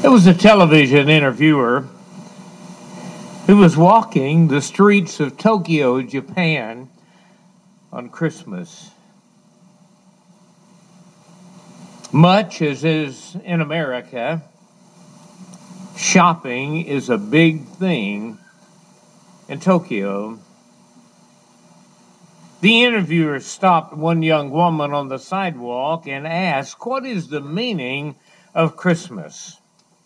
There was a television interviewer who was walking the streets of Tokyo, Japan on Christmas. Much as is in America, shopping is a big thing in Tokyo. The interviewer stopped one young woman on the sidewalk and asked, "What is the meaning of Christmas?"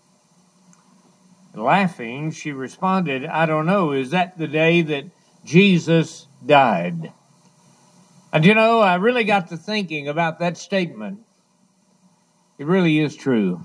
Laughing, she responded, "I don't know. Is that the day that Jesus died?" And I really got to thinking about that statement. It really is true.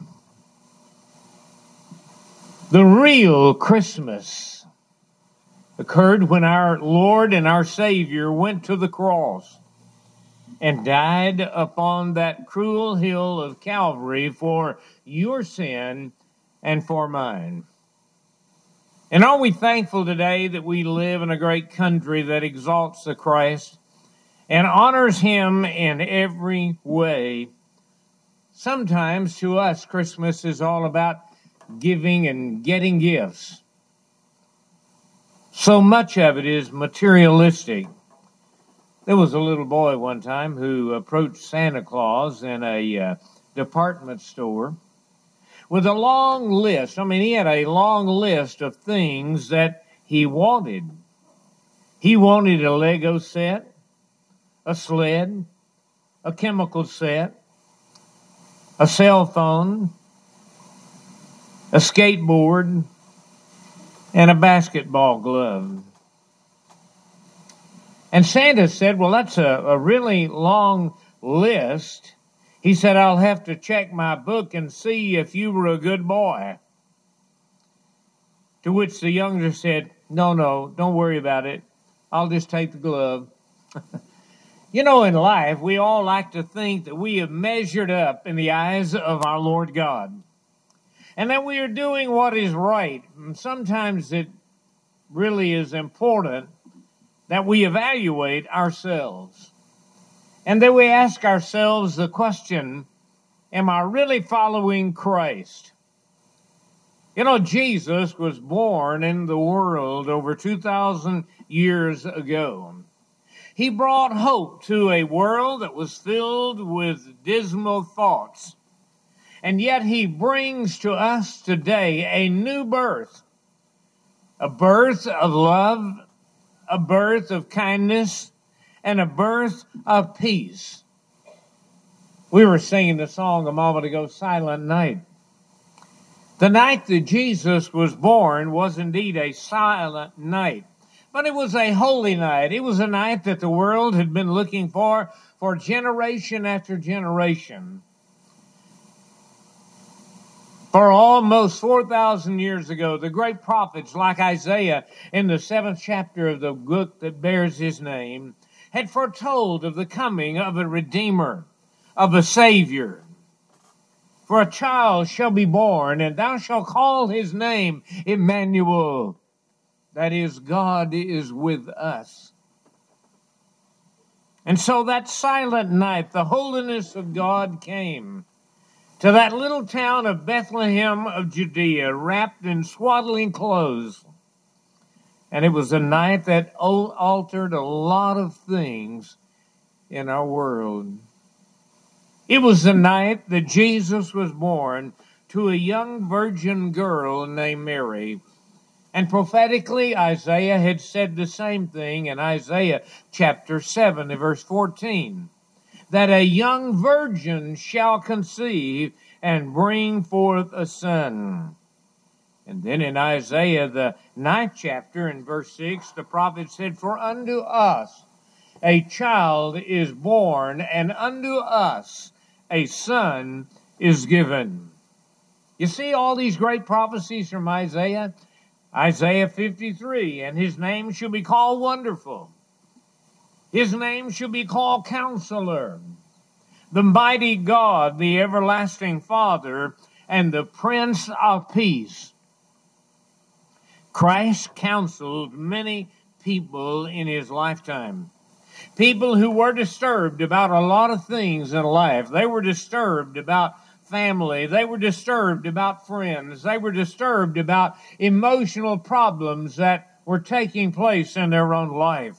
The real Christmas occurred when our Lord and our Savior went to the cross and died upon that cruel hill of Calvary for your sin and for mine. And are we thankful today that we live in a great country that exalts the Christ and honors Him in every way? Sometimes to us, Christmas is all about giving and getting gifts. So much of it is materialistic. There was a little boy one time who approached Santa Claus in a department store with a long list. He had a long list of things that he wanted. He wanted a Lego set, a sled, a chemical set, a cell phone, a skateboard, and a basketball glove. And Santa said, "Well, that's a really long list." He said, "I'll have to check my book and see if you were a good boy." To which the younger said, No, don't worry about it. I'll just take the glove." In life, we all like to think that we have measured up in the eyes of our Lord God and that we are doing what is right. And sometimes it really is important that we evaluate ourselves and that we ask ourselves the question, am I really following Christ? Jesus was born in the world over 2,000 years ago. He brought hope to a world that was filled with dismal thoughts. And yet He brings to us today a new birth, a birth of love, a birth of kindness, and a birth of peace. We were singing the song a moment ago, Silent Night. The night that Jesus was born was indeed a silent night. But it was a holy night. It was a night that the world had been looking for generation after generation. For almost 4,000 years ago, the great prophets like Isaiah in the 7th chapter of the book that bears his name had foretold of the coming of a Redeemer, of a Savior. "For a child shall be born, and thou shalt call his name Emmanuel." That is, God is with us. And so that silent night, the holiness of God came to that little town of Bethlehem of Judea, wrapped in swaddling clothes. And it was a night that altered a lot of things in our world. It was the night that Jesus was born to a young virgin girl named Mary. And prophetically, Isaiah had said the same thing in Isaiah chapter 7, verse 14, that a young virgin shall conceive and bring forth a son. And then in Isaiah, the 9th chapter, in verse 6, the prophet said, "For unto us a child is born, and unto us a son is given." You see all these great prophecies from Isaiah? Isaiah 53, "And his name shall be called Wonderful. His name shall be called Counselor, the Mighty God, the Everlasting Father, and the Prince of Peace." Christ counseled many people in his lifetime. People who were disturbed about a lot of things in life. They were disturbed about family. They were disturbed about friends. They were disturbed about emotional problems that were taking place in their own life.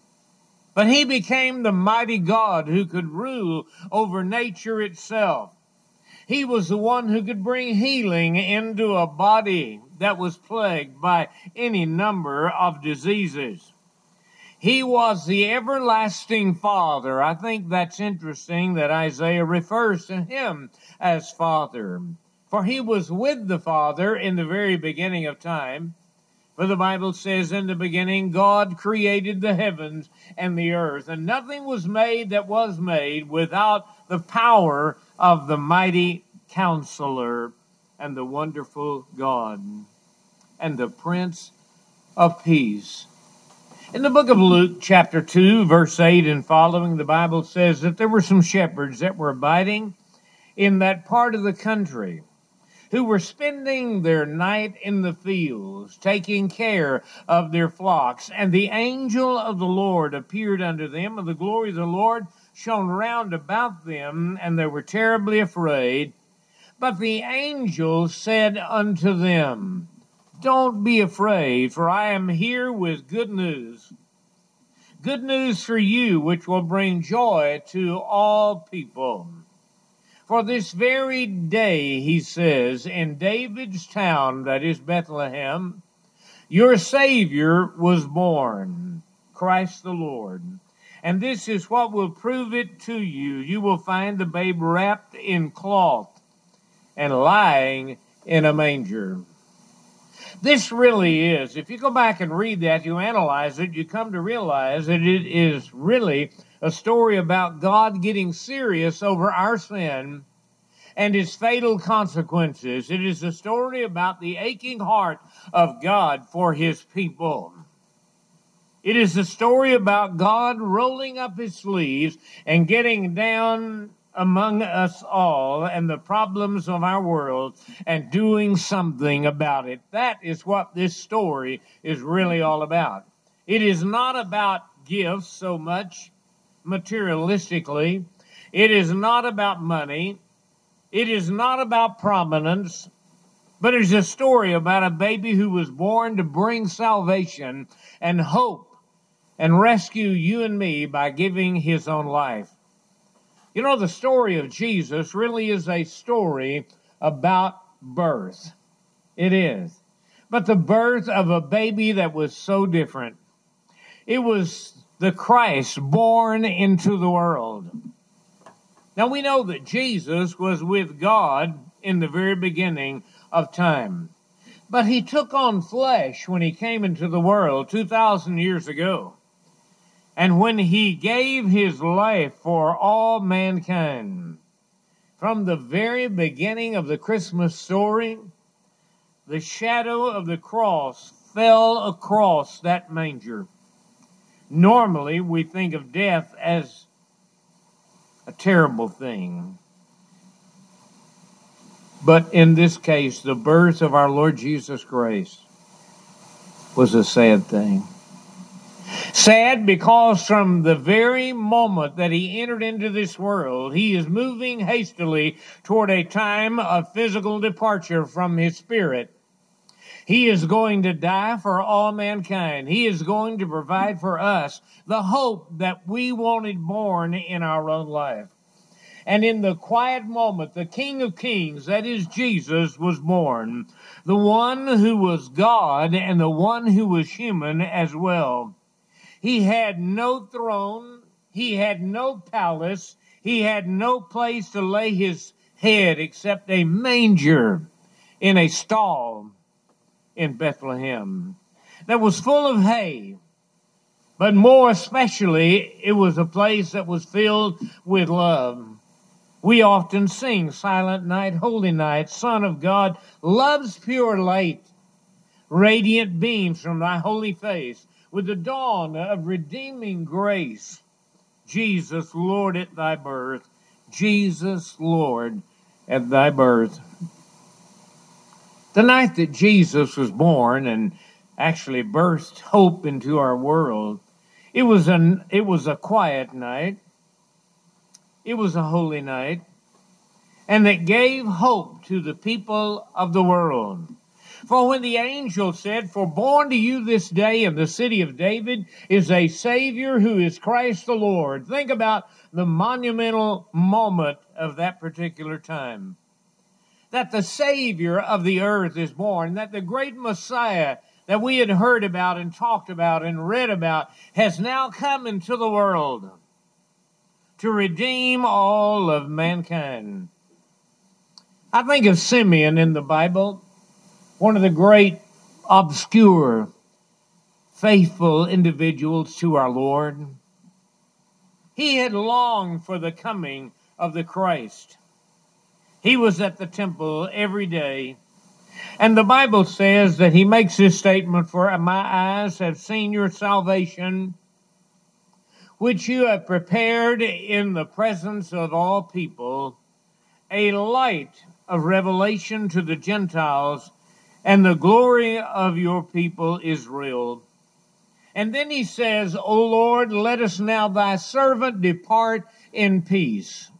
But he became the mighty God who could rule over nature itself. He was the one who could bring healing into a body that was plagued by any number of diseases. He was the everlasting Father. I think that's interesting that Isaiah refers to him as Father. For he was with the Father in the very beginning of time. For the Bible says, in the beginning, God created the heavens and the earth, and nothing was made that was made without the power of the mighty Counselor and the wonderful God and the Prince of Peace. In the book of Luke, chapter 2, verse 8 and following, the Bible says that there were some shepherds that were abiding in that part of the country, who were spending their night in the fields, taking care of their flocks. And the angel of the Lord appeared unto them, and the glory of the Lord shone round about them, and they were terribly afraid. But the angel said unto them, Don't be afraid, for I am here with good news. Good news for you, which will bring joy to all people. For this very day, he says, in David's town, that is Bethlehem, your Savior was born, Christ the Lord. And this is what will prove it to you. You will find the babe wrapped in cloth and lying in a manger. This really is, if you go back and read that, you analyze it, you come to realize that it is really a story about God getting serious over our sin and its fatal consequences. It is a story about the aching heart of God for his people. It is a story about God rolling up his sleeves and getting down among us all and the problems of our world and doing something about it. That is what this story is really all about. It is not about gifts so much materialistically. It is not about money. It is not about prominence. But it's a story about a baby who was born to bring salvation and hope and rescue you and me by giving his own life. You know, the story of Jesus really is a story about birth. It is. But the birth of a baby that was so different. It was the Christ born into the world. Now we know that Jesus was with God in the very beginning of time. But he took on flesh when he came into the world 2,000 years ago. And when he gave his life for all mankind, from the very beginning of the Christmas story, the shadow of the cross fell across that manger. Normally, we think of death as a terrible thing. But in this case, the birth of our Lord Jesus Christ was a sad thing. Sad because from the very moment that he entered into this world, he is moving hastily toward a time of physical departure from his spirit. He is going to die for all mankind. He is going to provide for us the hope that we wanted born in our own life. And in the quiet moment, the King of Kings, that is Jesus, was born. The one who was God and the one who was human as well. He had no throne. He had no palace. He had no place to lay his head except a manger in a stall in Bethlehem that was full of hay. But more especially, it was a place that was filled with love. We often sing, Silent Night, Holy Night, Son of God, love's pure light, radiant beams from thy holy face, with the dawn of redeeming grace. Jesus, Lord, at thy birth. Jesus, Lord, at thy birth. The night that Jesus was born and actually burst hope into our world, it was a quiet night. It was a holy night. and that gave hope to the people of the world. For when the angel said, "For born to you this day in the city of David is a Savior who is Christ the Lord," think about the monumental moment of that particular time. That the Savior of the earth is born, that the great Messiah that we had heard about and talked about and read about has now come into the world to redeem all of mankind. I think of Simeon in the Bible, one of the great, obscure, faithful individuals to our Lord. He had longed for the coming of the Christ. He was at the temple every day. And the Bible says that he makes this statement, "For my eyes have seen your salvation, which you have prepared in the presence of all people, a light of revelation to the Gentiles, and the glory of your people Israel." And then he says, "O Lord, let us now thy servant depart in peace."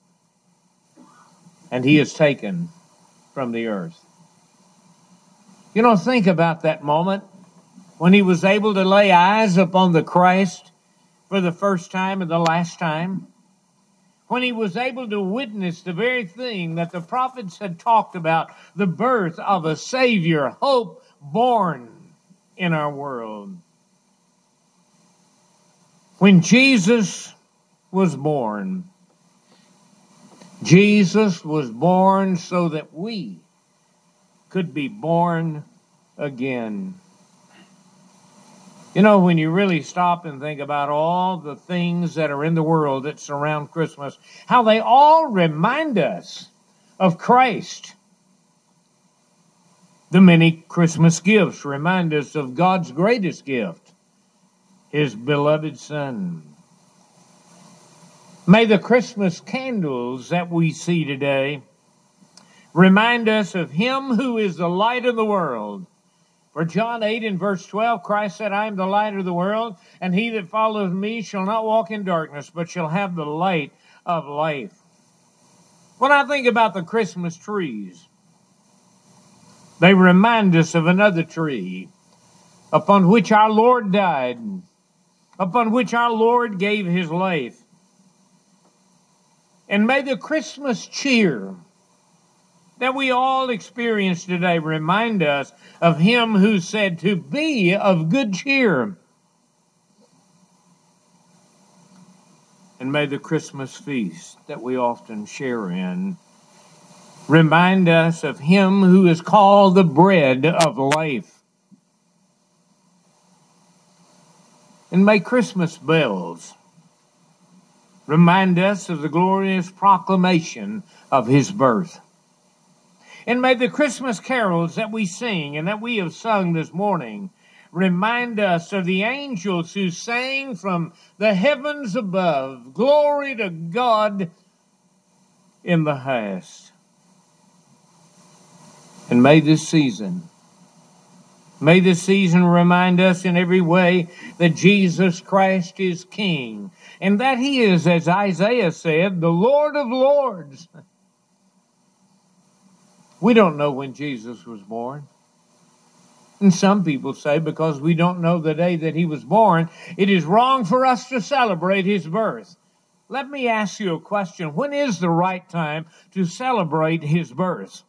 And he is taken from the earth. You know, think about that moment when he was able to lay eyes upon the Christ for the first time and the last time. When he was able to witness the very thing that the prophets had talked about, the birth of a Savior, hope born in our world. When Jesus was born, Jesus was born so that we could be born again. You know, when you really stop and think about all the things that are in the world that surround Christmas, how they all remind us of Christ. The many Christmas gifts remind us of God's greatest gift, His beloved Son. May the Christmas candles that we see today remind us of Him who is the light of the world. For John 8 and verse 12, Christ said, "I am the light of the world, and he that followeth me shall not walk in darkness, but shall have the light of life." When I think about the Christmas trees, they remind us of another tree upon which our Lord died, upon which our Lord gave His life. And may the Christmas cheer that we all experience today remind us of Him who said to be of good cheer. And may the Christmas feast that we often share in remind us of Him who is called the bread of life. And may Christmas bells remind us of the glorious proclamation of His birth. And may the Christmas carols that we sing and that we have sung this morning remind us of the angels who sang from the heavens above, "Glory to God in the highest." And may this season remind us in every way that Jesus Christ is King, and that He is, as Isaiah said, the Lord of Lords. We don't know when Jesus was born. And some people say because we don't know the day that He was born, it is wrong for us to celebrate His birth. Let me ask you a question. When is the right time to celebrate His birth?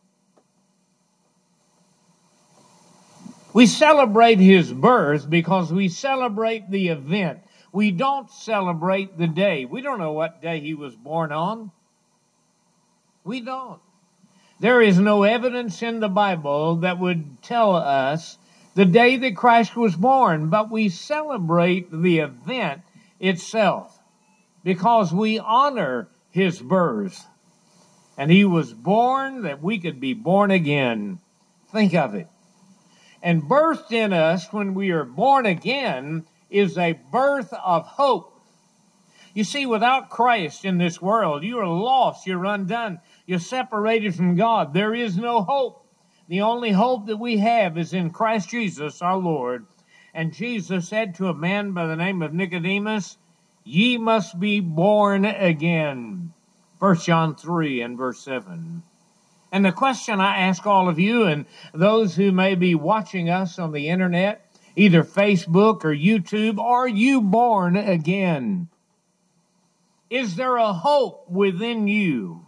We celebrate His birth because we celebrate the event. We don't celebrate the day. We don't know what day He was born on. We don't. There is no evidence in the Bible that would tell us the day that Christ was born, but we celebrate the event itself because we honor His birth. And He was born that we could be born again. Think of it. And birthed in us when we are born again is a birth of hope. You see, without Christ in this world, you are lost, you're undone, you're separated from God. There is no hope. The only hope that we have is in Christ Jesus our Lord. And Jesus said to a man by the name of Nicodemus, "Ye must be born again." 1 John 3 and verse 7. And the question I ask all of you and those who may be watching us on the internet, either Facebook or YouTube, are you born again? Is there a hope within you?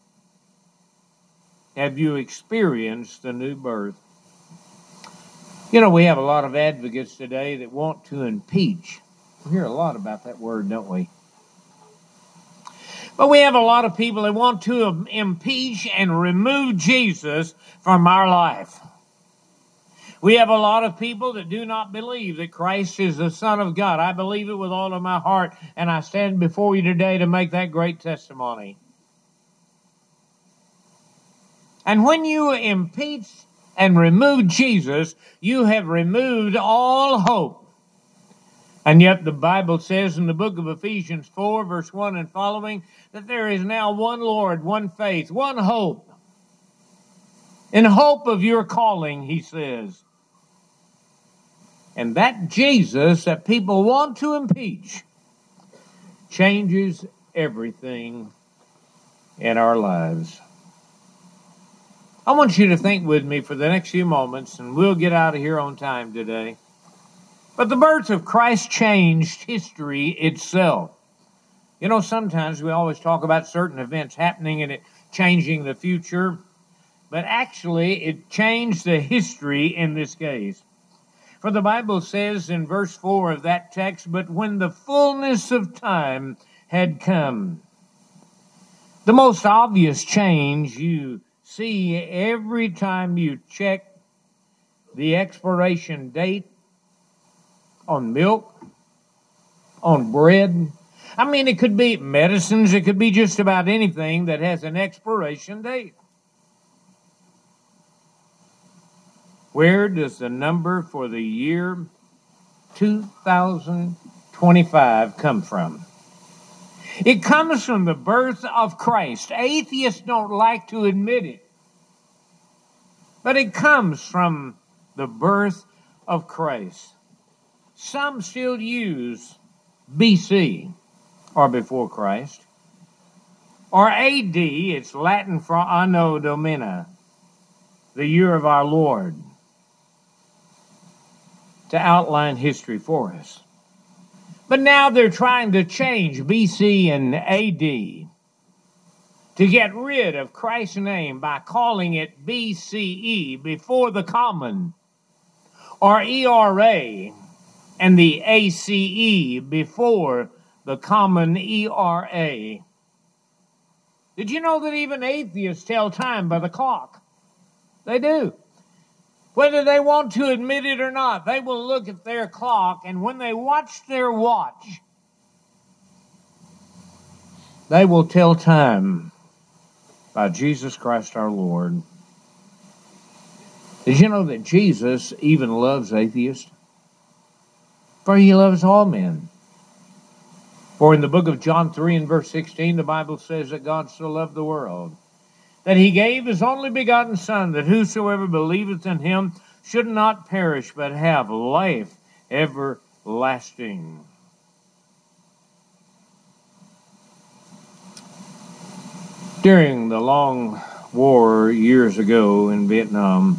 Have you experienced the new birth? You know, we have a lot of advocates today that want to impeach. We hear a lot about that word, don't we? But we have a lot of people that want to impeach and remove Jesus from our life. We have a lot of people that do not believe that Christ is the Son of God. I believe it with all of my heart, and I stand before you today to make that great testimony. And when you impeach and remove Jesus, you have removed all hope. And yet the Bible says in the book of Ephesians 4, verse 1 and following, that there is now one Lord, one faith, one hope. In hope of your calling, he says. And that Jesus that people want to impeach changes everything in our lives. I want you to think with me for the next few moments, and we'll get out of here on time today. But the birth of Christ changed history itself. You know, sometimes we always talk about certain events happening and it changing the future. But actually, it changed the history in this case. For the Bible says in verse 4 of that text, "But when the fullness of time had come." The most obvious change you see every time you check the expiration date on milk, on bread. I mean, it could be medicines. It could be just about anything that has an expiration date. Where does the number for the year 2025 come from? It comes from the birth of Christ. Atheists don't like to admit it. But it comes from the birth of Christ. Some still use BC, or before Christ, or AD, it's Latin for Anno Domini, the year of our Lord, to outline history for us. But now they're trying to change BC and AD to get rid of Christ's name by calling it BCE, before the common, or ERA, and the ACE, before the common ERA. Did you know that even atheists tell time by the clock? They do. Whether they want to admit it or not, they will look at their clock, and when they watch their watch, they will tell time by Jesus Christ our Lord. Did you know that Jesus even loves atheists? For he loves all men. For in the book of John 3 and verse 16, the Bible says that God so loved the world, that he gave his only begotten Son, that whosoever believeth in him should not perish, but have life everlasting. During the long war years ago in Vietnam,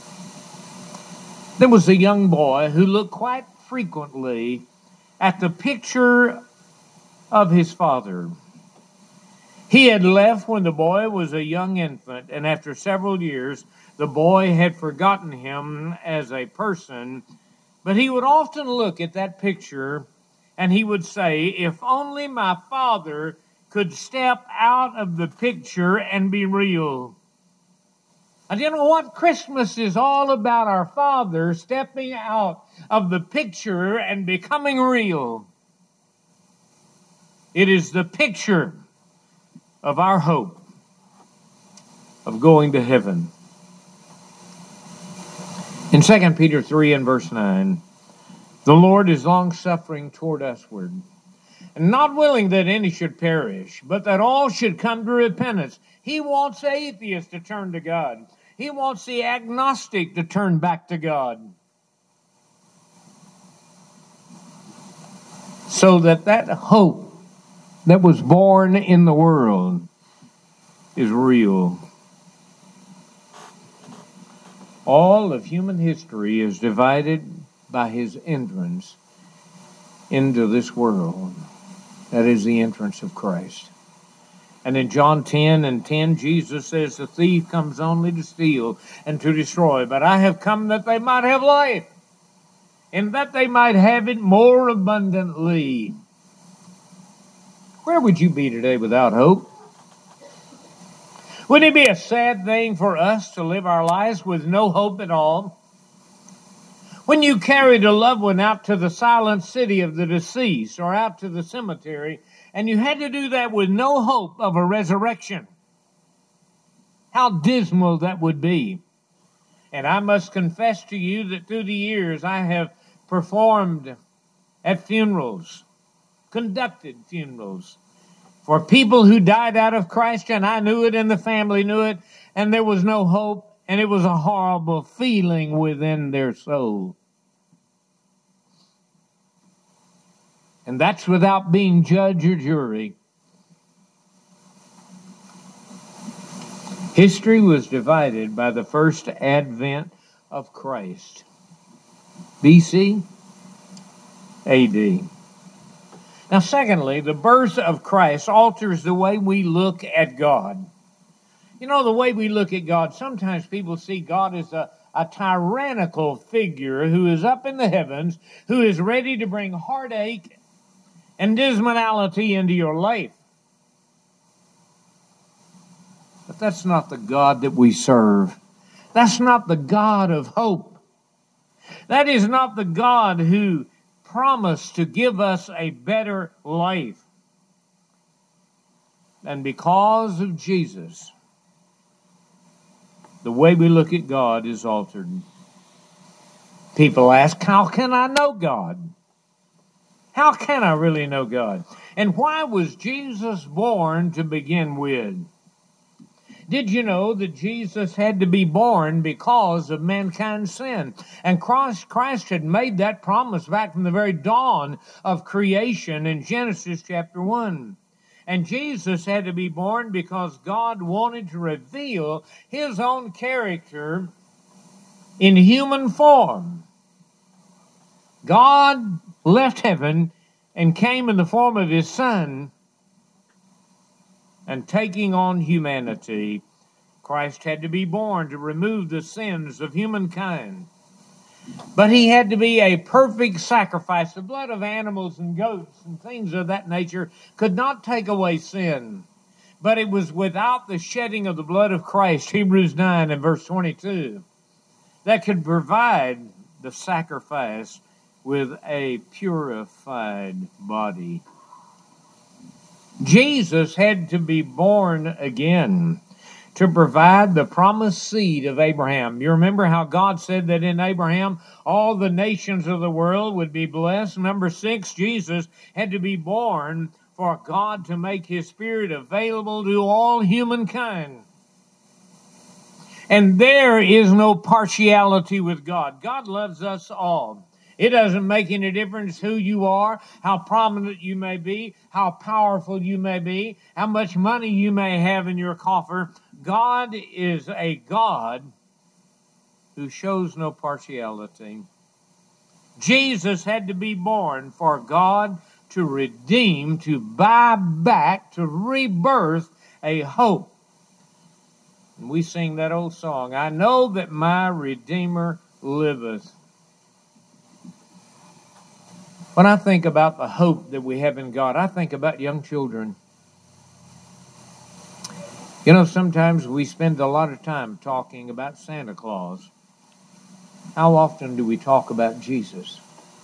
there was a young boy who looked quite frequently at the picture of his father. He had left when the boy was a young infant, and after several years, the boy had forgotten him as a person, but he would often look at that picture and he would say, "If only my father could step out of the picture and be real." And you know what? Christmas is all about our Father stepping out of the picture and becoming real. It is the picture of our hope of going to heaven. In 2 Peter 3 and verse 9, "The Lord is long-suffering toward usward, and not willing that any should perish, but that all should come to repentance." He wants atheists to turn to God. He wants the agnostic to turn back to God, so that hope that was born in the world is real. All of human history is divided by his entrance into this world. That is the entrance of Christ. And in John 10:10, Jesus says, the thief comes only to steal and to destroy, but I have come that they might have life, and that they might have it more abundantly. Where would you be today without hope? Wouldn't it be a sad thing for us to live our lives with no hope at all? When you carried a loved one out to the silent city of the deceased or out to the cemetery, and you had to do that with no hope of a resurrection, how dismal that would be. And I must confess to you that through the years I have performed at funerals, conducted funerals for people who died out of Christ, and I knew it and the family knew it, and there was no hope, and it was a horrible feeling within their soul. And that's without being judge or jury. History was divided by the first advent of Christ, BC, AD. Now, secondly, the birth of Christ alters the way we look at God. You know, the way we look at God, sometimes people see God as a tyrannical figure who is up in the heavens, who is ready to bring heartache and dismality into your life. But that's not the God that we serve. That's not the God of hope. That is not the God who promised to give us a better life. And because of Jesus, the way we look at God is altered. People ask, how can I know God? How can I really know God? And why was Jesus born to begin with? Did you know that Jesus had to be born because of mankind's sin? And Christ had made that promise back from the very dawn of creation in Genesis chapter 1. And Jesus had to be born because God wanted to reveal his own character in human form. God left heaven and came in the form of his Son, and taking on humanity, Christ had to be born to remove the sins of humankind. But he had to be a perfect sacrifice. The blood of animals and goats and things of that nature could not take away sin. But it was without the shedding of the blood of Christ, Hebrews 9 and verse 22, that could provide the sacrifice with a purified body. Jesus had to be born again to provide the promised seed of Abraham. You remember how God said that in Abraham all the nations of the world would be blessed? Number 6, Jesus had to be born for God to make his Spirit available to all humankind. And there is no partiality with God. God loves us all. It doesn't make any difference who you are, how prominent you may be, how powerful you may be, how much money you may have in your coffer. God is a God who shows no partiality. Jesus had to be born for God to redeem, to buy back, to rebirth a hope. And we sing that old song, I know that my Redeemer liveth. When I think about the hope that we have in God, I think about young children. You know, sometimes we spend a lot of time talking about Santa Claus. How often do we talk about Jesus?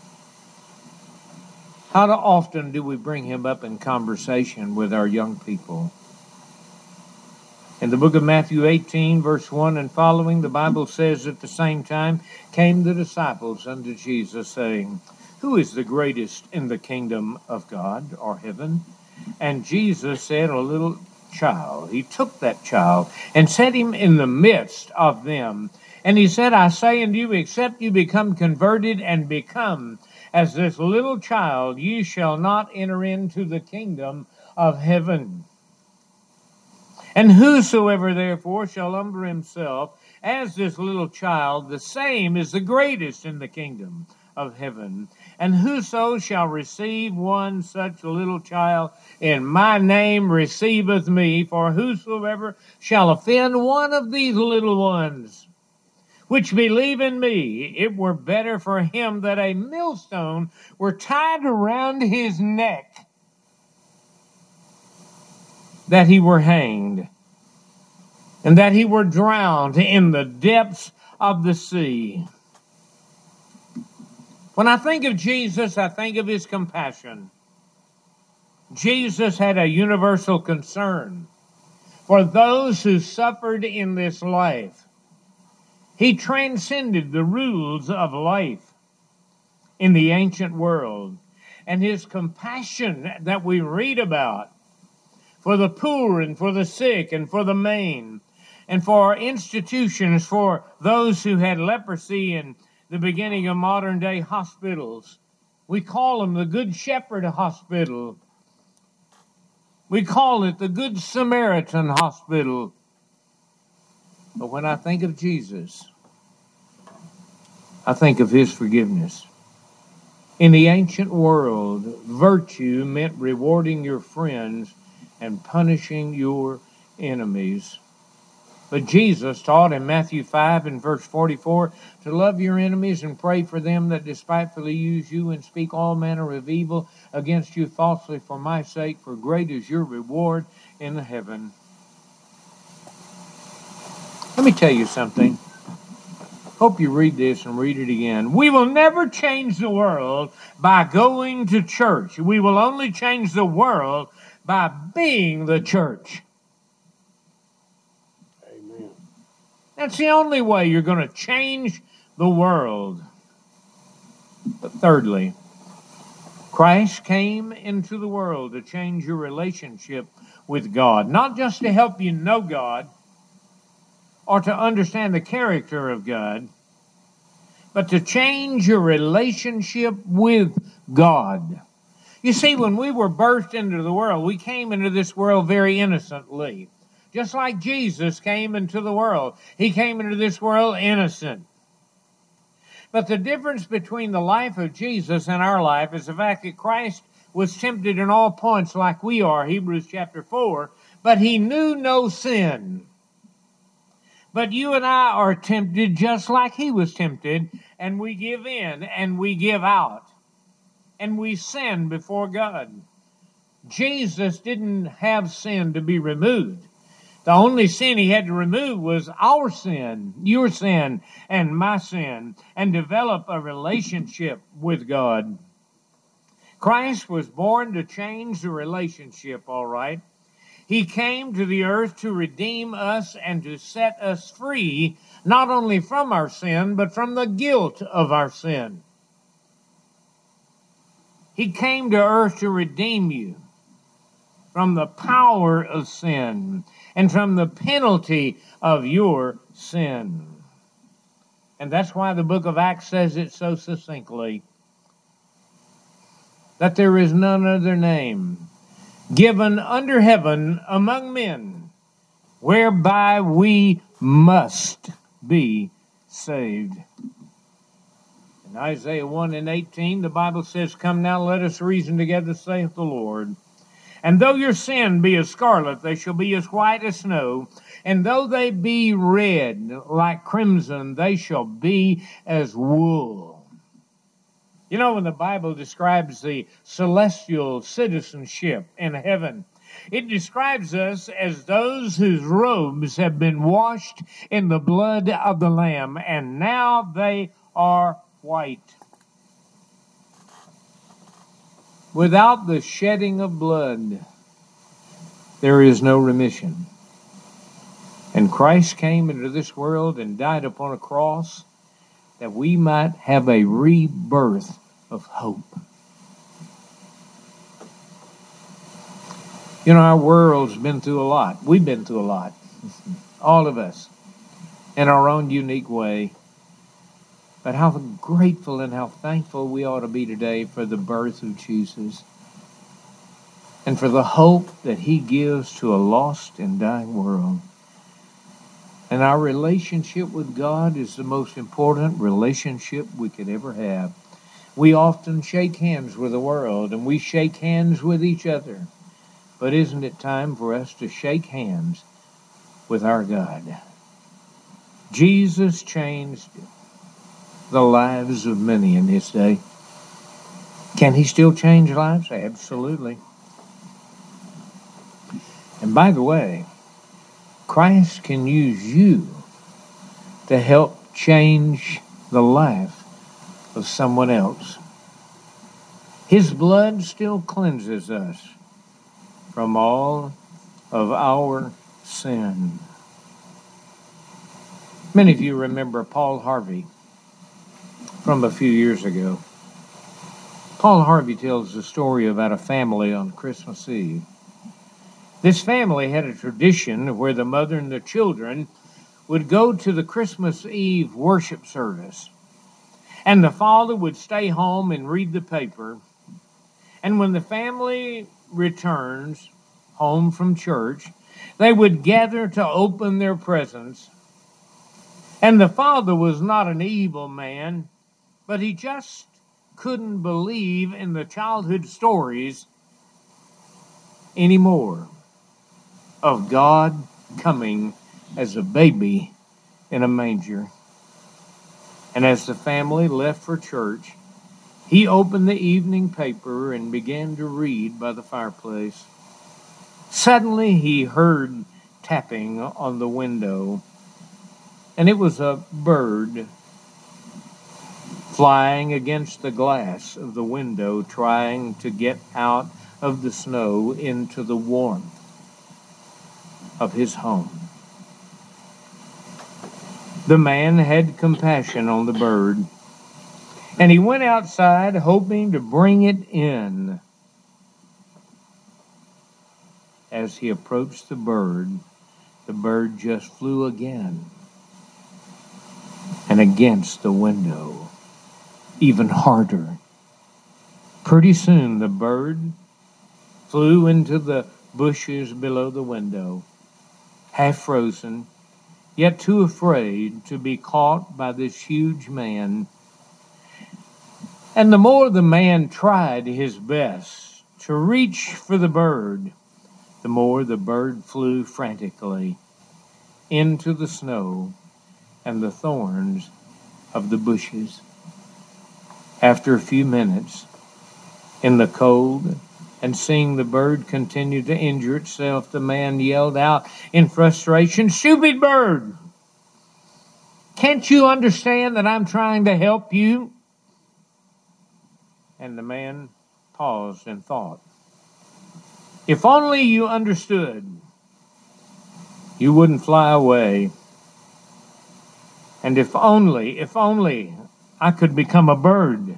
How often do we bring him up in conversation with our young people? In the book of Matthew 18, verse 1 and following, the Bible says, at the same time came the disciples unto Jesus, saying, who is the greatest in the kingdom of God or heaven? And Jesus said, a little child. He took that child and set him in the midst of them. And he said, I say unto you, except you become converted and become as this little child, you shall not enter into the kingdom of heaven. And whosoever therefore shall humble himself as this little child, the same is the greatest in the kingdom of heaven. And whoso shall receive one such little child in my name receiveth me. For whosoever shall offend one of these little ones which believe in me, it were better for him that a millstone were tied around his neck, that he were hanged, and that he were drowned in the depths of the sea. When I think of Jesus, I think of his compassion. Jesus had a universal concern for those who suffered in this life. He transcended the rules of life in the ancient world. And his compassion that we read about for the poor and for the sick and for the maimed and for institutions, for those who had leprosy in the beginning of modern day hospitals. We call them the Good Shepherd Hospital. We call it the Good Samaritan Hospital. But when I think of Jesus, I think of his forgiveness. In the ancient world, virtue meant rewarding your friends and punishing your enemies. But Jesus taught in Matthew 5 and verse 44 to love your enemies and pray for them that despitefully use you and speak all manner of evil against you falsely for my sake, for great is your reward in heaven. Let me tell you something. Hope you read this and read it again. We will never change the world by going to church. We will only change the world by being the church. Amen. That's the only way you're going to change the world. But thirdly, Christ came into the world to change your relationship with God, not just to help you know God or to understand the character of God, but to change your relationship with God. You see, when we were birthed into the world, we came into this world very innocently. Just like Jesus came into the world. He came into this world innocent. But the difference between the life of Jesus and our life is the fact that Christ was tempted in all points like we are, Hebrews chapter 4, but he knew no sin. But you and I are tempted just like he was tempted, and we give in and we give out, and we sin before God. Jesus didn't have sin to be removed. The only sin he had to remove was our sin, your sin, and my sin, and develop a relationship with God. Christ was born to change the relationship, all right. He came to the earth to redeem us and to set us free, not only from our sin, but from the guilt of our sin. He came to earth to redeem you from the power of sin and from the penalty of your sin. And that's why the book of Acts says it so succinctly, that there is none other name given under heaven among men whereby we must be saved. In Isaiah 1 and 18, the Bible says, "Come now, let us reason together, saith the Lord. And though your sin be as scarlet, they shall be as white as snow. And though they be red like crimson, they shall be as wool." You know, when the Bible describes the celestial citizenship in heaven, it describes us as those whose robes have been washed in the blood of the Lamb, and now they are white. Without the shedding of blood, there is no remission. And Christ came into this world and died upon a cross that we might have a rebirth of hope. You know, our world's been through a lot. We've been through a lot. All of us. In our own unique way. But how grateful and how thankful we ought to be today for the birth of Jesus. and for the hope that He gives to a lost and dying world. And our relationship with God is the most important relationship we could ever have. We often shake hands with the world, and we shake hands with each other. But isn't it time for us to shake hands with our God? Jesus changed the lives of many in His day. Can He still change lives? Absolutely. And by the way, Christ can use you to help change the life of someone else. His blood still cleanses us from all of our sin. Many of you remember Paul Harvey from a few years ago. Paul Harvey tells the story about a family on Christmas Eve. This family had a tradition where the mother and the children would go to the Christmas Eve worship service, and the father would stay home and read the paper. And when the family returns home from church, they would gather to open their presents. And the father was not an evil man, but he just couldn't believe in the childhood stories anymore of God coming as a baby in a manger. And as the family left for church, he opened the evening paper and began to read by the fireplace. Suddenly he heard tapping on the window, and it was a bird flying against the glass of the window, trying to get out of the snow into the warmth of his home. The man had compassion on the bird, and he went outside hoping to bring it in. As he approached the bird just flew again and against the window, even harder. Pretty soon the bird flew into the bushes below the window, half frozen, yet too afraid to be caught by this huge man. And the more the man tried his best to reach for the bird, the more the bird flew frantically into the snow and the thorns of the bushes. After a few minutes, in the cold, and seeing the bird continue to injure itself, the man yelled out in frustration, "Stupid bird! Can't you understand that I'm trying to help you?" And the man paused and thought, if only you understood, you wouldn't fly away. And if only I could become a bird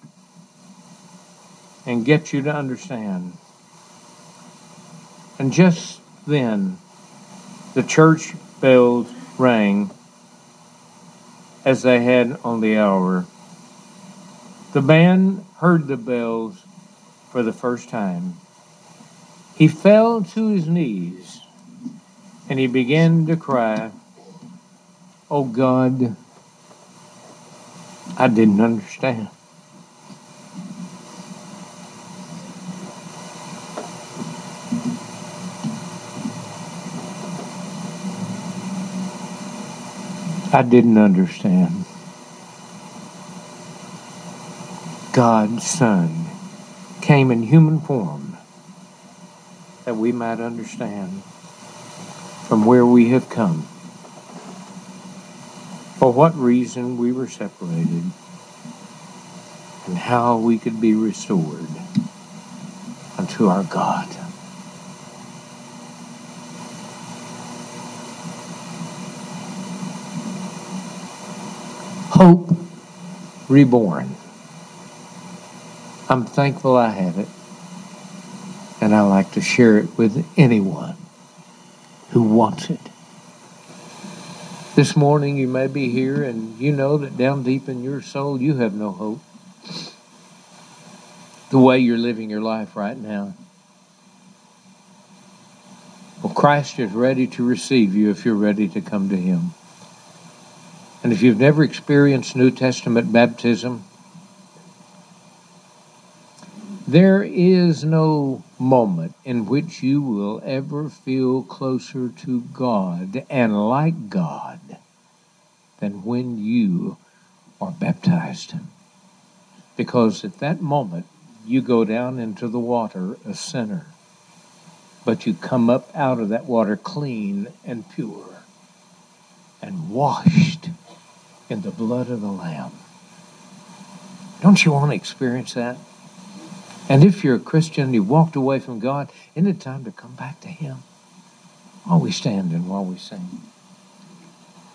and get you to understand. And just then, the church bells rang as they had on the hour. The man heard the bells for the first time. He fell to his knees and he began to cry, "Oh God, I didn't understand." I didn't understand. God's Son came in human form that we might understand from where we have come, for what reason we were separated, and how we could be restored unto our God. Hope reborn. I'm thankful I have it, and I like to share it with anyone who wants it. This morning you may be here and you know that down deep in your soul you have no hope. The way you're living your life right now. Christ is ready to receive you if you're ready to come to Him. And if you've never experienced New Testament baptism, there is no moment in which you will ever feel closer to God and like God than when you are baptized. Because at that moment, you go down into the water a sinner, but you come up out of that water clean and pure and washed in the blood of the Lamb. Don't you want to experience that? And if you're a Christian, you walked away from God, isn't it time to come back to Him? While we stand and while we sing.